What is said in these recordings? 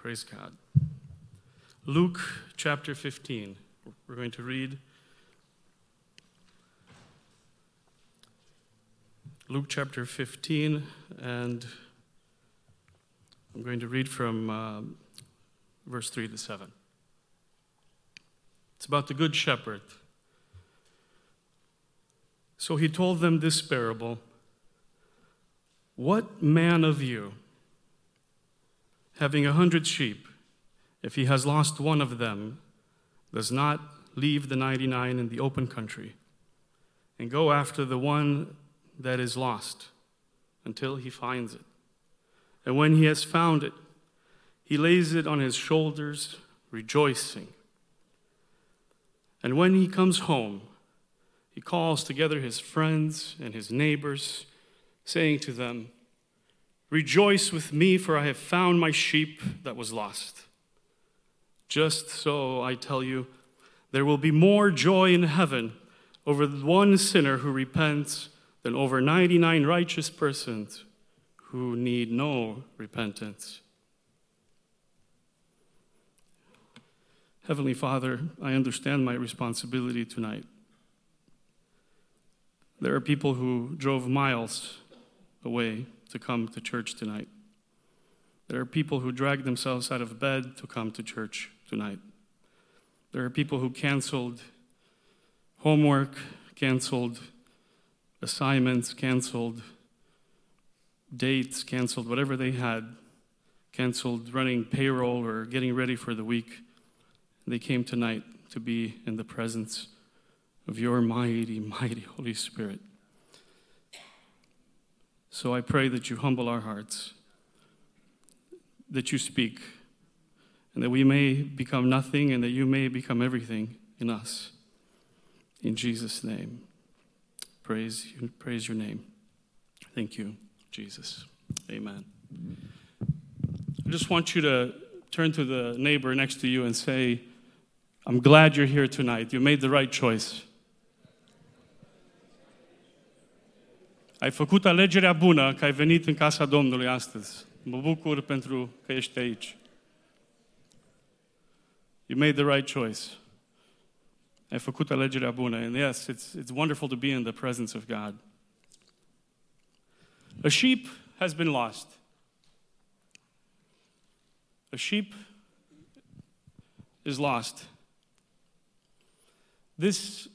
Praise God. Luke chapter 15. We're going to read Luke chapter 15, and I'm going to read from verse 3 to 7. It's about the Good Shepherd. So he told them this parable. What man of you, having 100 sheep, if he has lost one of them, does not leave the 99 in the open country and go after the one that is lost until he finds it? And when he has found it, he lays it on his shoulders, rejoicing. And when he comes home, he calls together his friends and his neighbors, saying to them, "Rejoice with me, for I have found my sheep that was lost." Just so, I tell you, there will be more joy in heaven over one sinner who repents than over 99 righteous persons who need no repentance. Heavenly Father, I understand my responsibility tonight. There are people who drove miles away to come to church tonight. There are people who dragged themselves out of bed to come to church tonight. There are people who canceled homework, canceled assignments, canceled dates, canceled whatever they had, canceled running payroll or getting ready for the week. They came tonight to be in the presence of your mighty, mighty Holy Spirit. So I pray that you humble our hearts, that you speak, and that we may become nothing and that you may become everything in us. In Jesus' name, praise your name. Thank you, Jesus. Amen. I just want you to turn to the neighbor next to you and say, "I'm glad you're here tonight. You made the right choice." Ai făcut alegerea bună că ai venit în casa Domnului astăzi. Mă bucur pentru că ești aici. You made the right choice. Ai făcut alegerea bună. And yes, it's wonderful to be in the presence of God. A sheep has been lost. A sheep is lost. This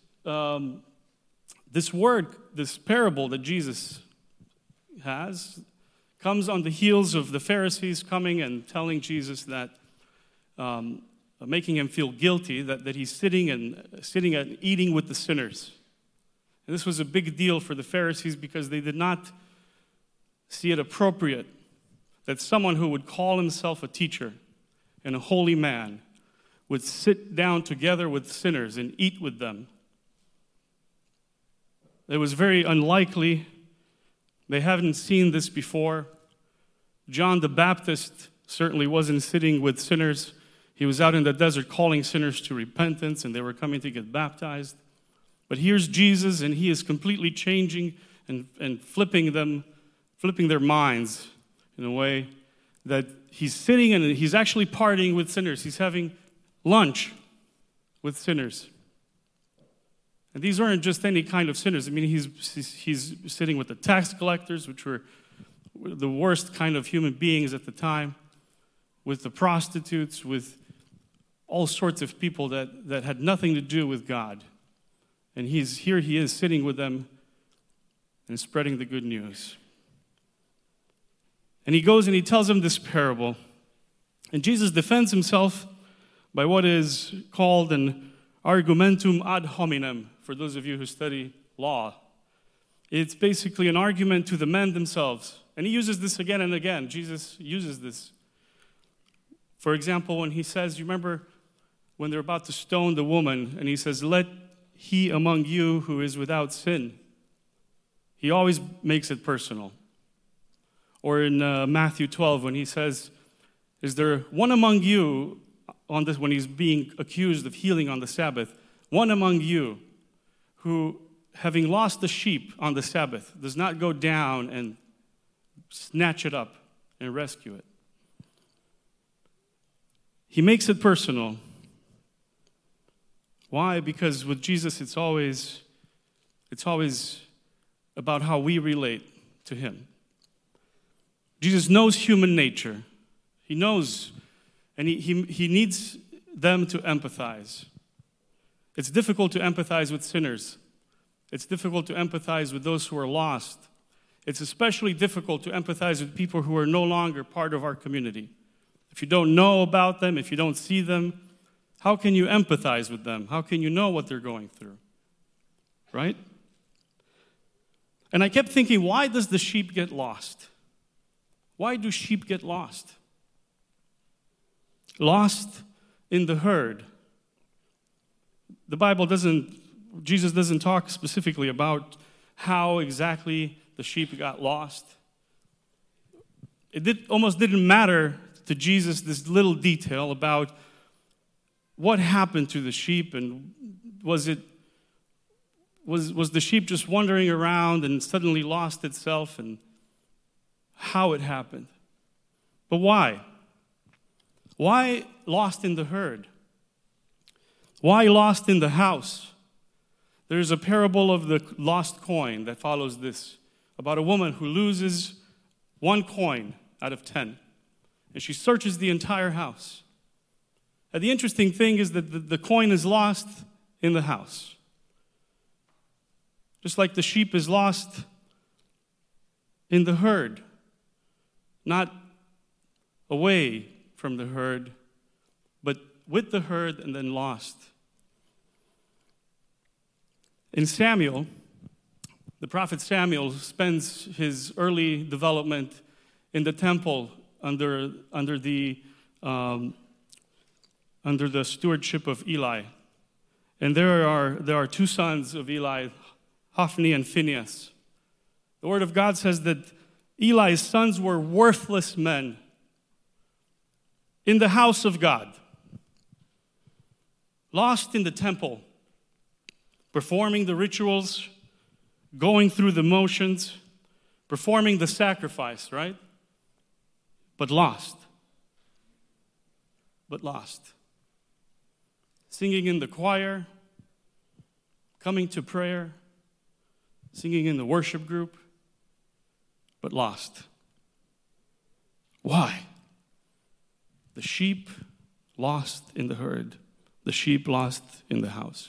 word, this parable that Jesus has, comes on the heels of the Pharisees coming and telling Jesus that, making him feel guilty, that he's sitting and eating with the sinners. And this was a big deal for the Pharisees because they did not see it appropriate that someone who would call himself a teacher and a holy man would sit down together with sinners and eat with them. It was very unlikely. They haven't seen this before. John the Baptist certainly wasn't sitting with sinners. He was out in the desert calling sinners to repentance, and they were coming to get baptized. But here's Jesus, and he is completely changing and flipping their minds in a way that he's sitting and he's actually partying with sinners. He's having lunch with sinners. And these aren't just any kind of sinners. I mean, he's sitting with the tax collectors, which were the worst kind of human beings at the time, with the prostitutes, with all sorts of people that had nothing to do with God. And he is sitting with them and spreading the good news. And he goes and he tells them this parable. And Jesus defends himself by what is called an argumentum ad hominem, for those of you who study law. It's basically an argument to the men themselves. And he uses this again and again. Jesus uses this. For example, when he says, you remember when they're about to stone the woman, and he says, "Let he among you who is without sin." He always makes it personal. Or in Matthew 12, when he says, "Is there one among you," on this, when he's being accused of healing on the Sabbath, "one among you who, having lost the sheep on the Sabbath, does not go down and snatch it up and rescue it?" He makes it personal. Why? Because with Jesus, it's always about how we relate to him. Jesus knows human nature. He knows, and he needs them to empathize. It's difficult to empathize with sinners. It's difficult to empathize with those who are lost. It's especially difficult to empathize with people who are no longer part of our community. If you don't know about them, if you don't see them, how can you empathize with them? How can you know what they're going through? Right? And I kept thinking, why does the sheep get lost? Why do sheep get lost? Lost in the herd. Jesus doesn't talk specifically about how exactly the sheep got lost. It almost didn't matter to Jesus, this little detail about what happened to the sheep, and was the sheep just wandering around and suddenly lost itself, and how it happened. But why? Why lost in the herd? Why lost in the house? There's a parable of the lost coin that follows this, about a woman who loses one coin out of 10, and she searches the entire house. And the interesting thing is that the coin is lost in the house. Just like the sheep is lost in the herd, not away from the herd, but with the herd and then lost. In Samuel, the prophet Samuel spends his early development in the temple under the stewardship of Eli. And there are two sons of Eli, Hophni and Phinehas. The Word of God says that Eli's sons were worthless men in the house of God, lost in the temple, performing the rituals, going through the motions, performing the sacrifice, right? But lost. Singing in the choir, coming to prayer, singing in the worship group, but lost. Why? The sheep lost in the herd, the sheep lost in the house.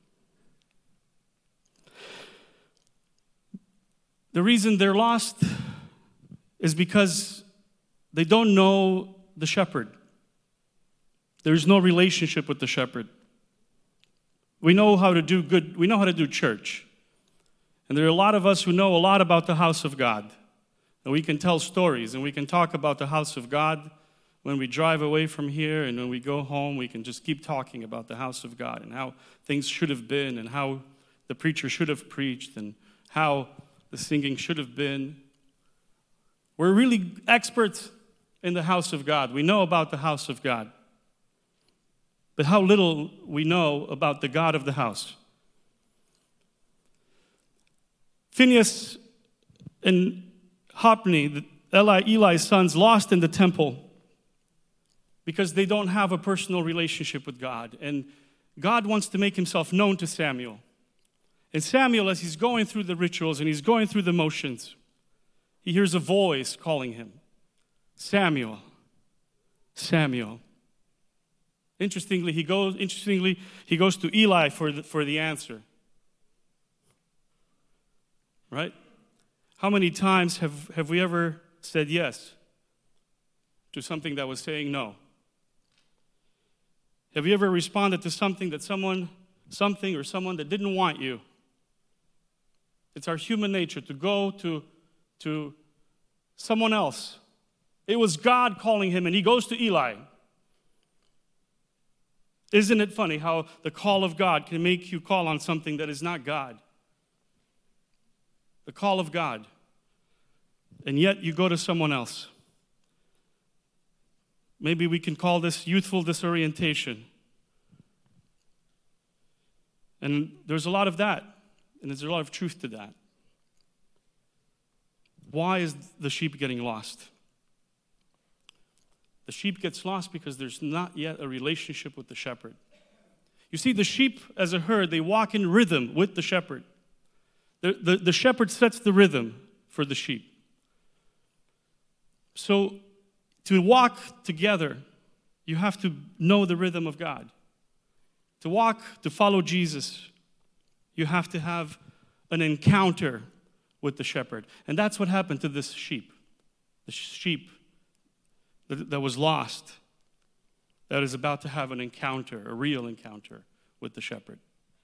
The reason they're lost is because they don't know the shepherd. There's no relationship with the shepherd. We know how to do good. We know how to do church. And there are a lot of us who know a lot about the house of God. And we can tell stories, and we can talk about the house of God. When we drive away from here and when we go home, we can just keep talking about the house of God and how things should have been and how the preacher should have preached and how the singing should have been. We're really experts in the house of God. We know about the house of God. But how little we know about the God of the house. Phinehas and Hophni, Eli's sons, lost in the temple because they don't have a personal relationship with God. And God wants to make himself known to Samuel. And Samuel, as he's going through the rituals and he's going through the motions, he hears a voice calling him, Samuel, Samuel. Interestingly, he goes to Eli for the answer. Right? How many times have we ever said yes to something that was saying no? Have you ever responded to something or someone that didn't want you? It's our human nature to go to someone else. It was God calling him, and he goes to Eli. Isn't it funny how the call of God can make you call on something that is not God? The call of God. And yet you go to someone else. Maybe we can call this youthful disorientation. And there's a lot of that. And there's a lot of truth to that. Why is the sheep getting lost? The sheep gets lost because there's not yet a relationship with the shepherd. You see, the sheep as a herd, they walk in rhythm with the shepherd. The shepherd sets the rhythm for the sheep. So to walk together, you have to know the rhythm of God. To walk, to follow Jesus, you have to have an encounter with the shepherd. And that's what happened to this sheep. The sheep that was lost, that is about to have an encounter, a real encounter with the shepherd.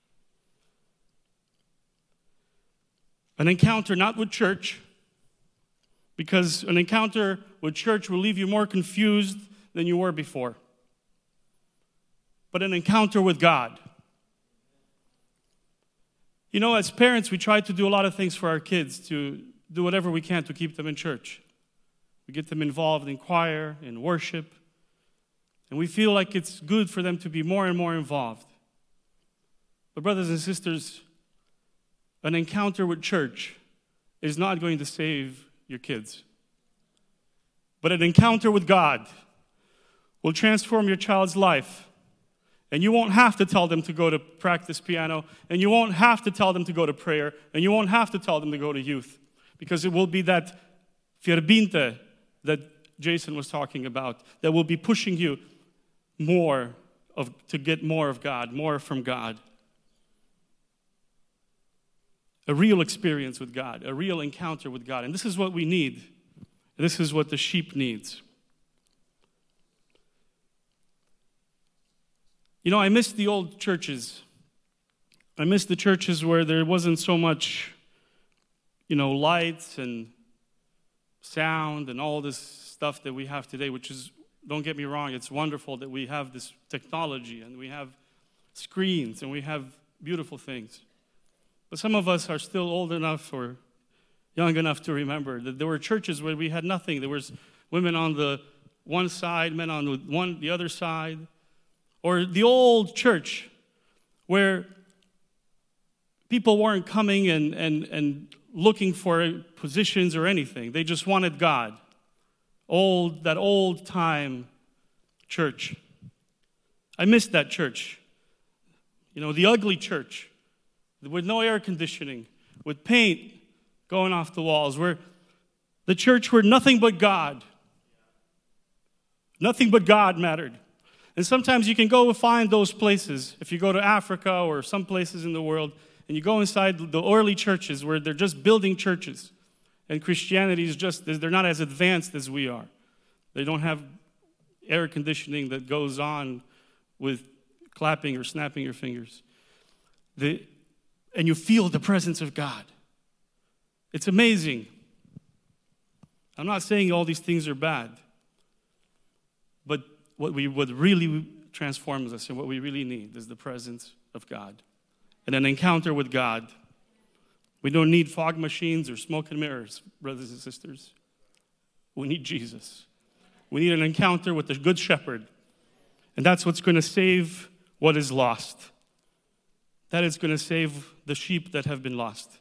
An encounter not with church, because an encounter with church will leave you more confused than you were before. But an encounter with God. You know, as parents, we try to do a lot of things for our kids, to do whatever we can to keep them in church. We get them involved in choir, in worship, and we feel like it's good for them to be more and more involved. But brothers and sisters, an encounter with church is not going to save your kids. But an encounter with God will transform your child's life. And you won't have to tell them to go to practice piano, and you won't have to tell them to go to prayer, and you won't have to tell them to go to youth, because it will be that fierbinte that Jason was talking about that will be pushing you to get more of God, more from God. A real experience with God, a real encounter with God. And this is what we need. This is what the sheep needs. You know, I miss the old churches. I miss the churches where there wasn't so much, lights and sound and all this stuff that we have today, which is, don't get me wrong, it's wonderful that we have this technology and we have screens and we have beautiful things. But some of us are still old enough or young enough to remember that there were churches where we had nothing. There was women on the one side, men on the other side. Or the old church where people weren't coming and looking for positions or anything. They just wanted God. That old time church. I miss that church. The ugly church with no air conditioning, with paint going off the walls, where the church where nothing but God mattered. And sometimes you can go and find those places. If you go to Africa or some places in the world, and you go inside the early churches where they're just building churches, and Christianity is they're not as advanced as we are. They don't have air conditioning that goes on with clapping or snapping your fingers. And you feel the presence of God. It's amazing. I'm not saying all these things are bad, but what really transforms us and what we really need is the presence of God and an encounter with God. We don't need fog machines or smoke and mirrors, brothers and sisters. We need Jesus. We need an encounter with the Good Shepherd. And that's what's going to save what is lost. That is going to save the sheep that have been lost.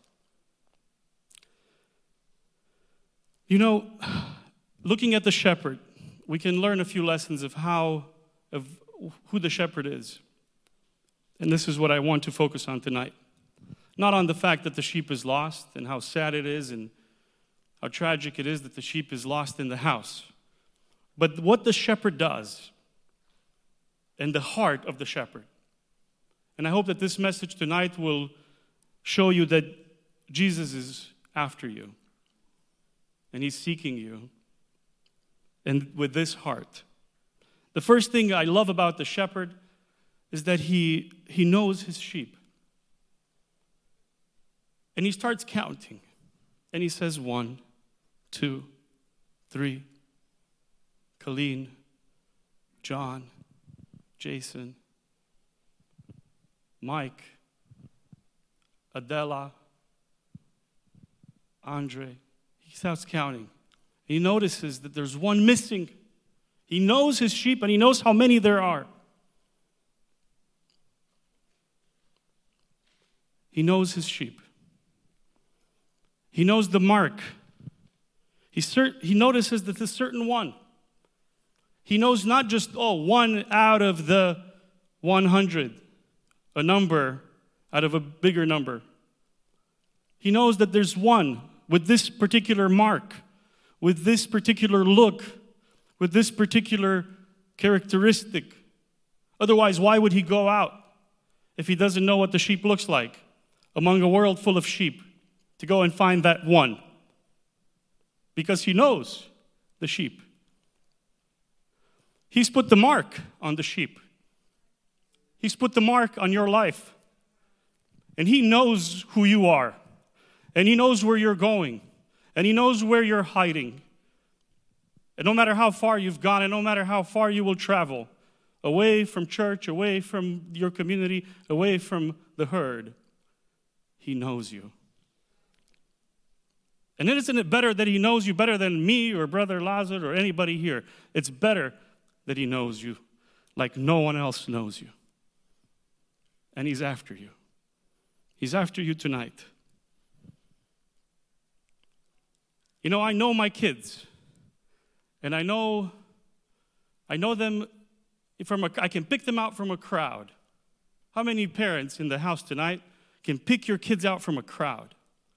Looking at the shepherd, we can learn a few lessons of who the shepherd is. And this is what I want to focus on tonight. Not on the fact that the sheep is lost and how sad it is and how tragic it is that the sheep is lost in the house, but what the shepherd does and the heart of the shepherd. And I hope that this message tonight will show you that Jesus is after you and he's seeking you. And with this heart. The first thing I love about the shepherd is that he knows his sheep. And he starts counting. And he says 1, 2, 3. Colleen, John, Jason, Mike, Adela, Andre. He starts counting. He notices that there's one missing. He knows his sheep and he knows how many there are. He knows his sheep. He knows the mark. He notices that there's a certain one. He knows not just, one out of the 100, a number out of a bigger number. He knows that there's one with this particular mark, with this particular look, with this particular characteristic. Otherwise, why would he go out if he doesn't know what the sheep looks like among a world full of sheep to go and find that one? Because he knows the sheep. He's put the mark on the sheep. He's put the mark on your life. And he knows who you are. And he knows where you're going. And he knows where you're hiding. And no matter how far you've gone, and no matter how far you will travel, away from church, away from your community, away from the herd, he knows you. And isn't it better that he knows you better than me or Brother Lazar or anybody here? It's better that he knows you like no one else knows you. And he's after you. He's after you tonight. You know, I know my kids. And I know them I can pick them out from a crowd. How many parents in the house tonight can pick your kids out from a crowd?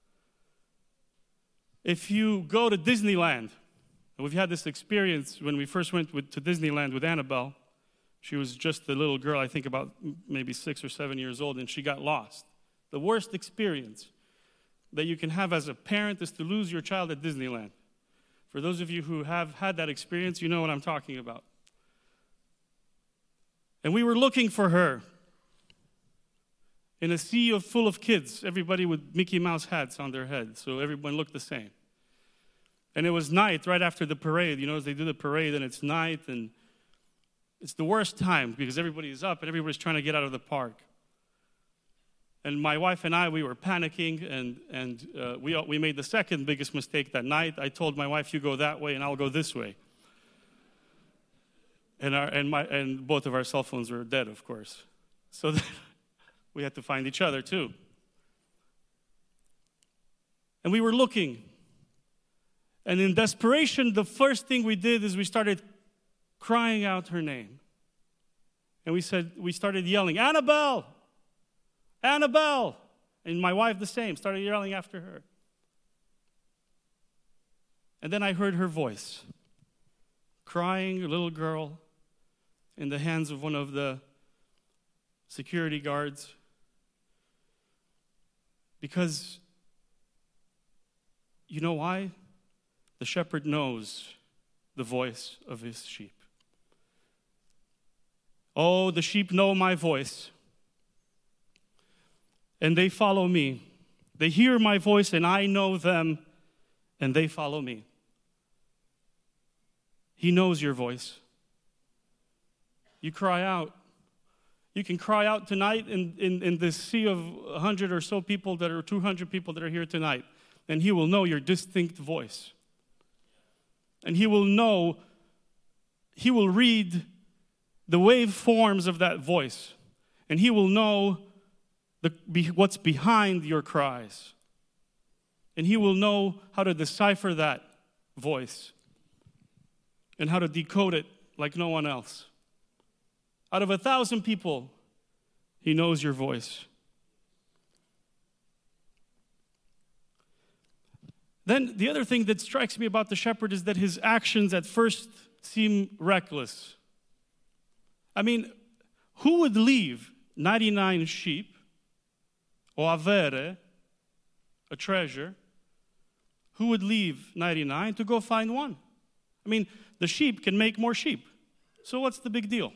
If you go to Disneyland, and we've had this experience when we first went to Disneyland with Annabelle. She was just a little girl, I think about maybe 6 or 7 years old, and she got lost. The worst experience that you can have as a parent is to lose your child at Disneyland. For those of you who have had that experience, you know what I'm talking about. And we were looking for her in a sea full of kids, everybody with Mickey Mouse hats on their head, so everyone looked the same. And it was night, right after the parade. You know, as they do the parade, and it's night, and it's the worst time because everybody is up and everybody's trying to get out of the park. And my wife and I, we were panicking, and we made the second biggest mistake that night. I told my wife, you go that way, and I'll go this way. And both of our cell phones were dead, of course. So we had to find each other, too. And we were looking. And in desperation, the first thing we did is we started crying out her name. And we started yelling, Annabelle! Annabelle! And my wife the same, started yelling after her. And then I heard her voice, crying, a little girl, in the hands of one of the security guards. Because, you know why? The shepherd knows the voice of his sheep. Oh, the sheep know my voice. And they follow me. They hear my voice, and I know them, and they follow me. He knows your voice. You cry out. You can cry out tonight in this sea of 100 or so people 200 people that are here tonight, and he will know your distinct voice. And he will read the waveforms of that voice, and he will know what's behind your cries. And he will know how to decipher that voice and how to decode it like no one else. Out of 1,000 people, he knows your voice. Then the other thing that strikes me about the shepherd is that his actions at first seem reckless. I mean, who would leave 99 sheep or avere, a treasure, who would leave 99 to go find one? I mean, the sheep can make more sheep. So what's the big deal?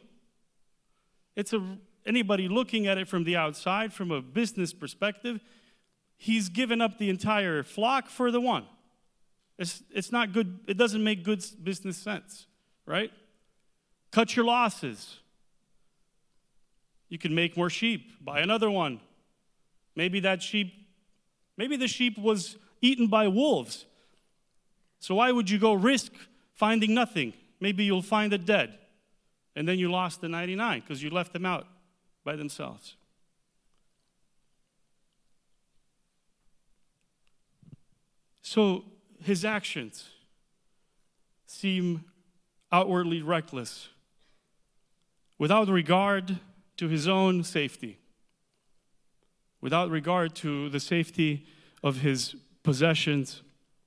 Anybody looking at it from the outside, from a business perspective, he's given up the entire flock for the one. It's not good. It doesn't make good business sense, right? Cut your losses. You can make more sheep. Buy another one. Maybe the sheep was eaten by wolves. So why would you go risk finding nothing? Maybe you'll find it dead. And then you lost the 99 because you left them out by themselves. So his actions seem outwardly reckless, without regard to his own safety, without regard to the safety of his possessions,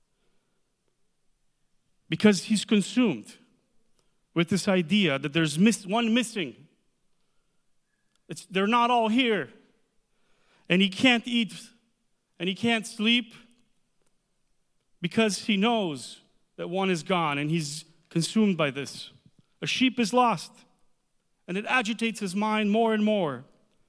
because he's consumed with this idea that there's one missing. They're not all here. And he can't eat and he can't sleep because he knows that one is gone, and he's consumed by this. A sheep is lost, and it agitates his mind more and more.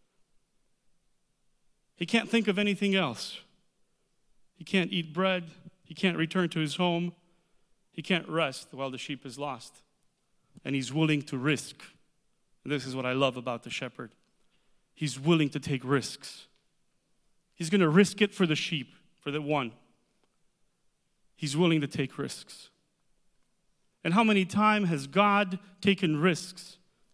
He can't think of anything else. He can't eat bread. He can't return to his home. He can't rest while the sheep is lost. And he's willing to risk. And this is what I love about the shepherd. He's willing to take risks. He's going to risk it for the sheep, for the one. He's willing to take risks. And how many times has God taken risks?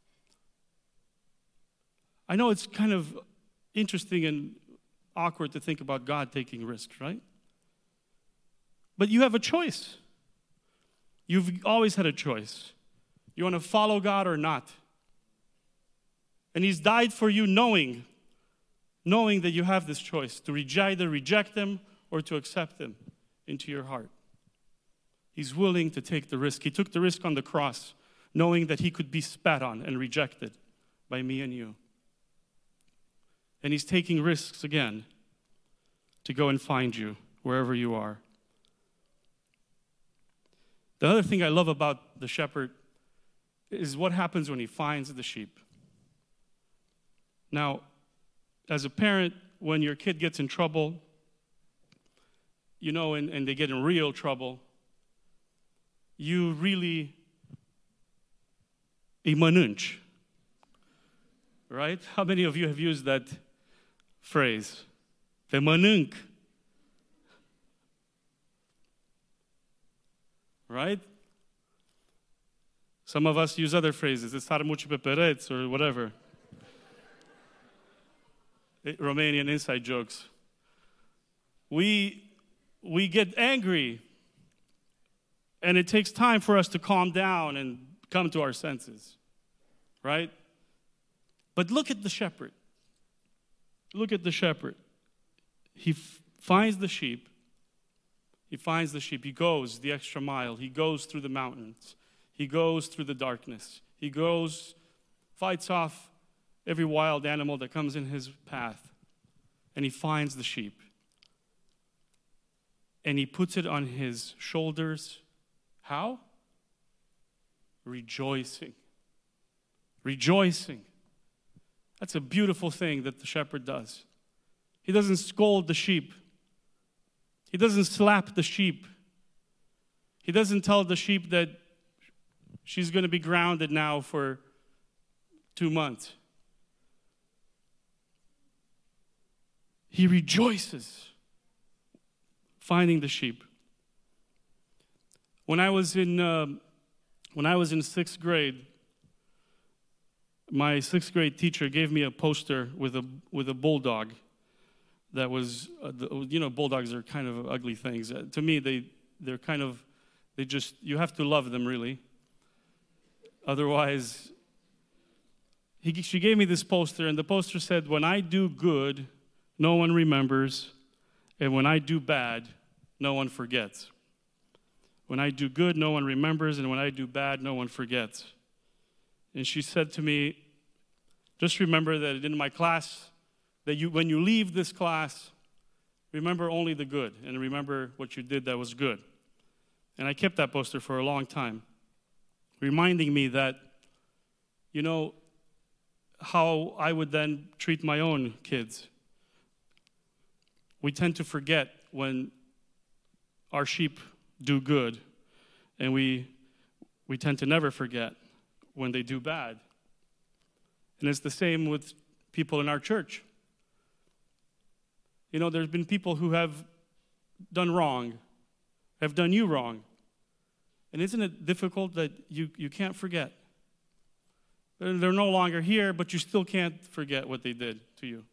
I know it's kind of interesting and awkward to think about God taking risks, right? But you have a choice. You've always had a choice. You want to follow God or not. And he's died for you knowing that you have this choice to either reject him or to accept him into your heart. He's willing to take the risk. He took the risk on the cross, knowing that he could be spat on and rejected by me and you. And he's taking risks again to go and find you wherever you are. The other thing I love about the shepherd is what happens when he finds the sheep. Now, as a parent, when your kid gets in trouble, and they get in real trouble, you really imanunch, right? How many of you have used that phrase? Imanunk. Right? Some of us use other phrases. It's sarmuchi pepereț or whatever. Romanian inside jokes. We get angry, and it takes time for us to calm down and come to our senses, right? But look at the shepherd. Look at the shepherd. He finds the sheep. He finds the sheep. He goes the extra mile. He goes through the mountains. He goes through the darkness. He fights off every wild animal that comes in his path. And he finds the sheep. And he puts it on his shoulders. How? Rejoicing. Rejoicing. That's a beautiful thing that the shepherd does. He doesn't scold the sheep. He doesn't slap the sheep. He doesn't tell the sheep that she's going to be grounded now for 2 months. He rejoices finding the sheep. When I was in 6th grade, my 6th grade teacher gave me a poster with a bulldog. That was, bulldogs are kind of ugly things. To me, you have to love them, really. Otherwise, she gave me this poster, and the poster said, "When I do good, no one remembers, and when I do bad, no one forgets." When I do good, no one remembers, and when I do bad, no one forgets. And she said to me, just remember that in my class, that when you leave this class, remember only the good, and remember what you did that was good. And I kept that poster for a long time, reminding me that, how I would then treat my own kids. We tend to forget when our sheep do good, and we tend to never forget when they do bad. And it's the same with people in our church. There's been people who have done wrong, have done you wrong. And isn't it difficult that you can't forget? They're no longer here, but you still can't forget what they did to you.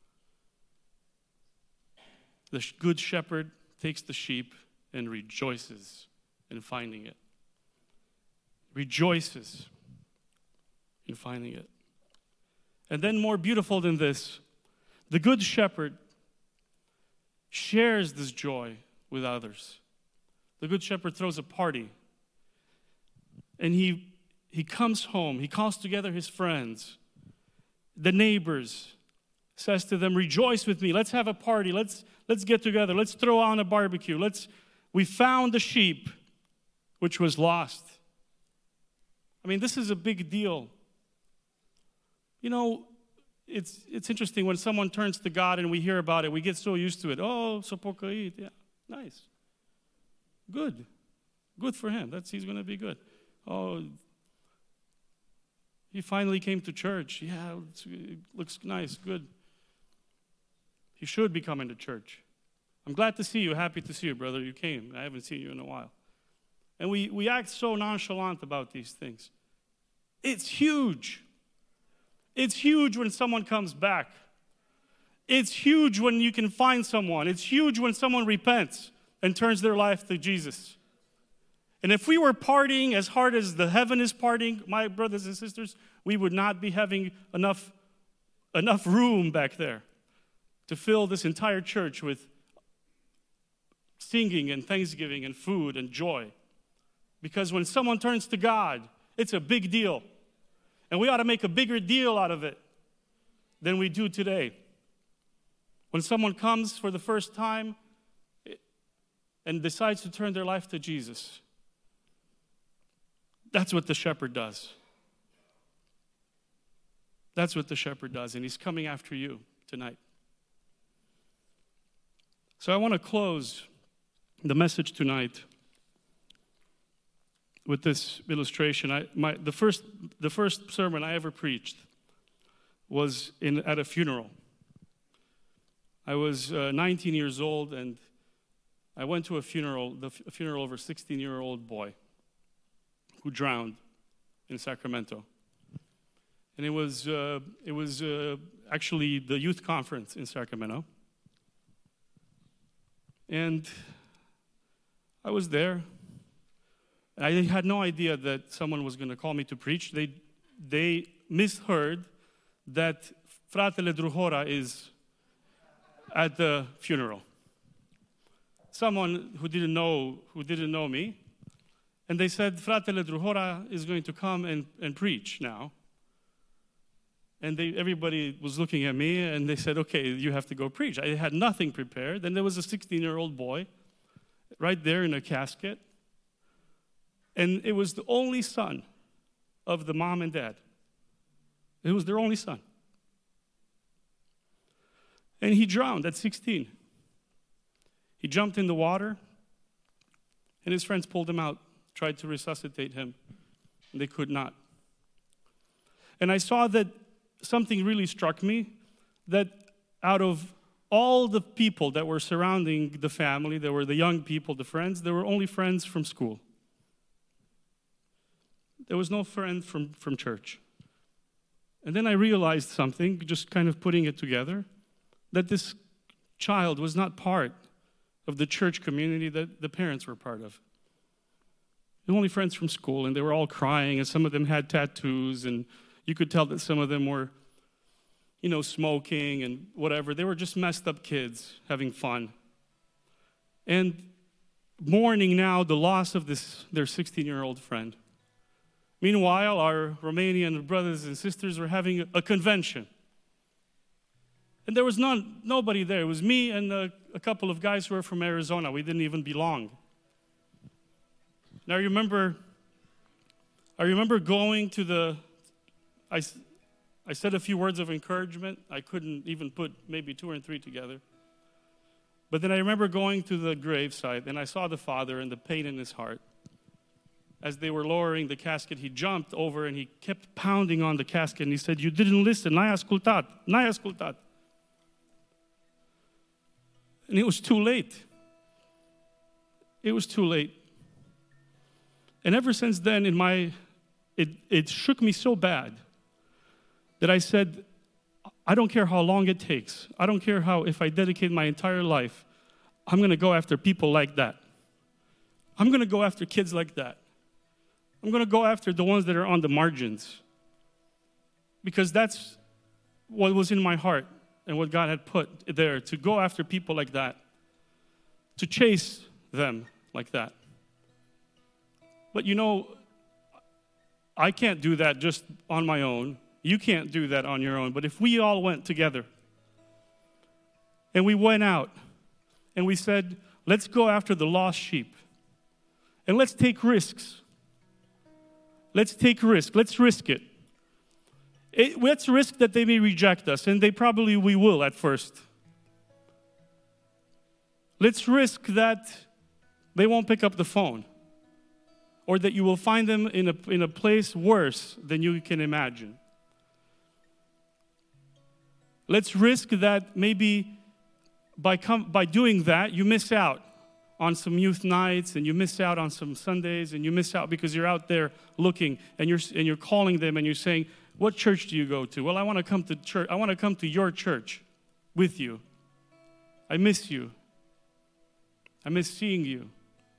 The good shepherd takes the sheep and rejoices in finding it. rejoices in finding it. And then more beautiful than this, the Good Shepherd shares this joy with others. The Good Shepherd throws a party. And he comes home. He calls together his friends, the neighbors, says to them, rejoice with me. Let's have a party. Let's get together. Let's throw on a barbecue. We found the sheep which was lost. I mean, this is a big deal. You know, it's interesting when someone turns to God and we hear about it, we get so used to it. Oh, so pocahit. Yeah, nice. Good. Good for him. He's going to be good. Oh, he finally came to church. Yeah, it looks nice. Good. He should be coming to church. I'm glad to see you. Happy to see you, brother. You came. I haven't seen you in a while. And we act so nonchalant about these things. It's huge. It's huge when someone comes back. It's huge when you can find someone. It's huge when someone repents and turns their life to Jesus. And if we were partying as hard as the heaven is partying, my brothers and sisters, we would not be having enough room back there to fill this entire church with singing and thanksgiving and food and joy. Because when someone turns to God, it's a big deal. And we ought to make a bigger deal out of it than we do today. When someone comes for the first time and decides to turn their life to Jesus, that's what the shepherd does. That's what the shepherd does, and he's coming after you tonight. So I want to close the message tonight with this illustration. The first sermon I ever preached was at a funeral. I was 19 years old, and I went to a funeral of a 16-year-old boy who drowned in Sacramento. And it was actually the youth conference in Sacramento. And I was there. I had no idea that someone was going to call me to preach. They misheard that Fratele Druhora is at the funeral. Someone who didn't know me, and they said Fratele Druhora is going to come and preach now. And everybody was looking at me, and they said, okay, you have to go preach. I had nothing prepared. And there was a 16-year-old boy right there in a casket. And it was the only son of the mom and dad. It was their only son. And he drowned at 16. He jumped in the water, and his friends pulled him out, tried to resuscitate him, and they could not. And I saw that something really struck me, that out of all the people that were surrounding the family, there were the young people, the friends, there were only friends from school. There was no friend from church. And then I realized something, just kind of putting it together, that this child was not part of the church community that the parents were part of. The only friends from school, and they were all crying, and some of them had tattoos, and you could tell that some of them were, smoking and whatever. They were just messed up kids having fun. And mourning now the loss of their 16-year-old friend. Meanwhile, our Romanian brothers and sisters were having a convention. And there was nobody there. It was me and a couple of guys who were from Arizona. We didn't even belong. And I remember going to I said a few words of encouragement. I couldn't even put maybe 2 or 3 together. But then I remember going to the gravesite, and I saw the father and the pain in his heart. As they were lowering the casket, he jumped over and he kept pounding on the casket, and he said, "You didn't listen, n-ai ascultat, n-ai ascultat." And it was too late. It was too late. And ever since then, it shook me so bad that I said, I don't care how long it takes. I don't care if I dedicate my entire life, I'm going to go after people like that. I'm going to go after kids like that. I'm going to go after the ones that are on the margins. Because that's what was in my heart and what God had put there, to go after people like that, to chase them like that. But I can't do that just on my own. You can't do that on your own. But if we all went together and we went out and we said, let's go after the lost sheep and let's take risks. Let's take risk. Let's risk it. Let's risk that they may reject us, and we will at first. Let's risk that they won't pick up the phone, or that you will find them in a place worse than you can imagine. Let's risk that maybe by doing that, you miss out on some youth nights, and you miss out on some Sundays, and you miss out because you're out there looking, and you're calling them, and you're saying, what church do you go to? Well, I want to come to church. I want to come to your church with you. I miss you. I miss seeing you.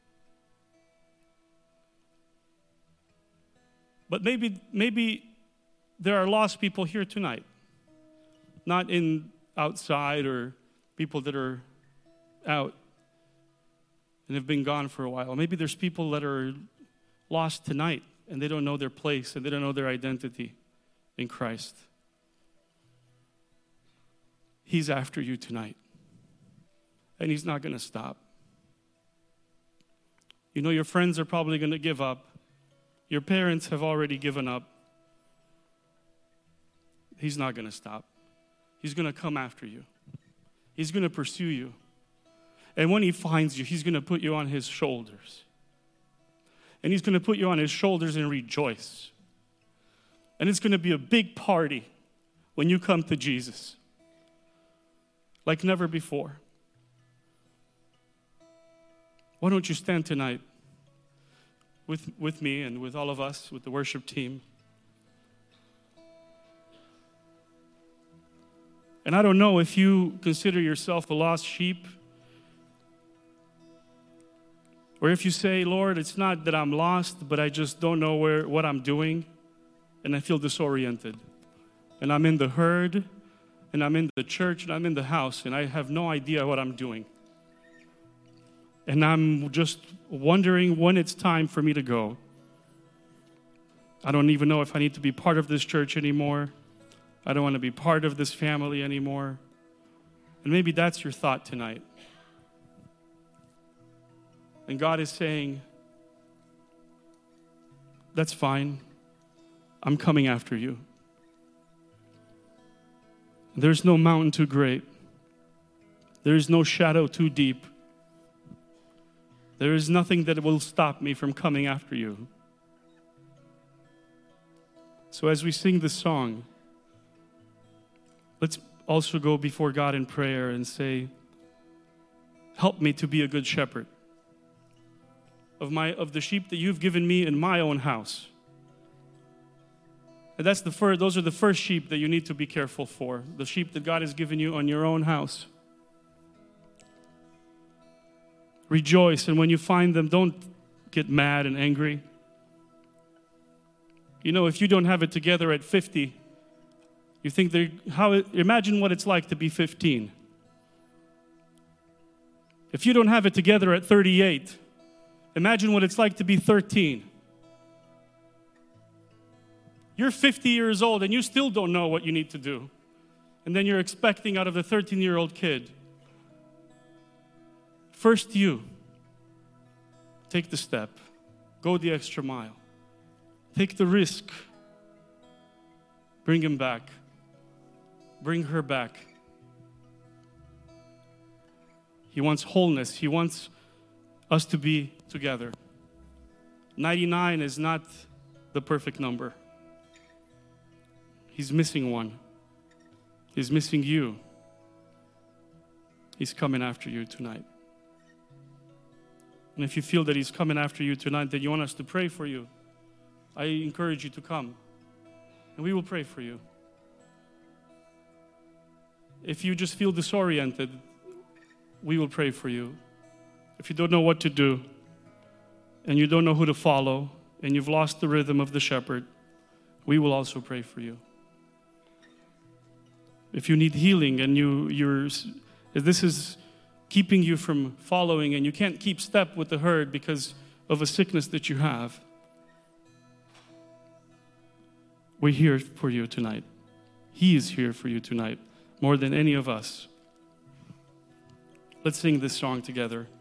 But maybe there are lost people here tonight. Not outside or people that are out and have been gone for a while. Maybe there's people that are lost tonight and they don't know their place and they don't know their identity in Christ. He's after you tonight. And he's not going to stop. Your friends are probably going to give up. Your parents have already given up. He's not going to stop. He's going to come after you. He's going to pursue you. And when he finds you, he's going to put you on his shoulders. And he's going to put you on his shoulders and rejoice. And it's going to be a big party when you come to Jesus, like never before. Why don't you stand tonight with me and with all of us, with the worship team? And I don't know if you consider yourself a lost sheep, or if you say, Lord, it's not that I'm lost, but I just don't know what I'm doing, and I feel disoriented. And I'm in the herd, and I'm in the church, and I'm in the house, and I have no idea what I'm doing. And I'm just wondering when it's time for me to go. I don't even know if I need to be part of this church anymore. I don't want to be part of this family anymore. And maybe that's your thought tonight. And God is saying, that's fine. I'm coming after you. There's no mountain too great. There is no shadow too deep. There is nothing that will stop me from coming after you. So as we sing this song, let's also go before God in prayer and say, help me to be a good shepherd of the sheep that you've given me in my own house. And those are the first sheep that you need to be careful for, the sheep that God has given you on your own house. Rejoice, and when you find them, don't get mad and angry. If you don't have it together at 50, you think imagine what it's like to be 15. If you don't have it together at 38, imagine what it's like to be 13. You're 50 years old and you still don't know what you need to do. And then you're expecting out of the 13-year-old kid. First you. Take the step. Go the extra mile. Take the risk. Bring him back. Bring her back. He wants wholeness. He wants us to be together. 99 is not the perfect number. He's missing one. He's missing you. He's coming after you tonight. And if you feel that he's coming after you tonight, that you want us to pray for you, I encourage you to come. And we will pray for you. If you just feel disoriented, we will pray for you. If you don't know what to do, and you don't know who to follow, and you've lost the rhythm of the shepherd, we will also pray for you. If you need healing and this is keeping you from following and you can't keep step with the herd because of a sickness that you have, we're here for you tonight. He is here for you tonight, more than any of us. Let's sing this song together.